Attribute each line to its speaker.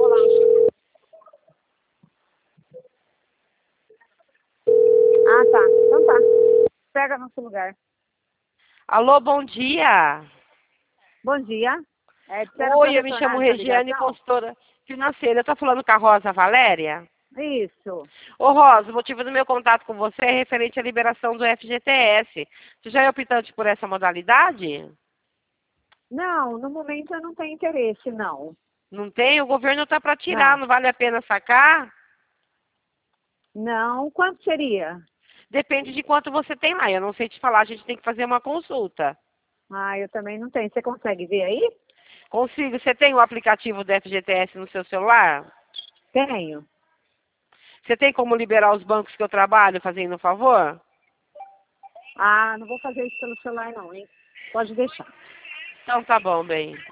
Speaker 1: bolacha. Ah, tá. Então tá. Pega no seu lugar.
Speaker 2: Alô, bom dia.
Speaker 1: Bom dia. Disseram pra
Speaker 2: Oi, eu me
Speaker 1: retornar
Speaker 2: chamo
Speaker 1: essa
Speaker 2: Regiane,
Speaker 1: ligação?
Speaker 2: consultora financeira. Eu tô falando com a Rosa Valéria?
Speaker 1: Isso.
Speaker 2: Ô, Rosa, o motivo do meu contato com você é referente à liberação do FGTS. Você já é optante por essa modalidade?
Speaker 1: Não, no momento eu não tenho interesse, não.
Speaker 2: Não tem? O governo tá para tirar,
Speaker 1: Não.
Speaker 2: não vale a pena sacar?
Speaker 1: Não. Quanto seria?
Speaker 2: Depende de quanto você tem lá. Eu não sei te falar, a gente tem que fazer uma consulta.
Speaker 1: Ah, eu também não tenho. Você consegue ver aí?
Speaker 2: Consigo. Você tem o aplicativo do FGTS no seu celular?
Speaker 1: Tenho.
Speaker 2: Você tem como liberar os bancos que eu trabalho, fazendo um favor?
Speaker 1: Ah, não vou fazer isso pelo celular, não, hein? Pode deixar.
Speaker 2: Então tá bom, bem.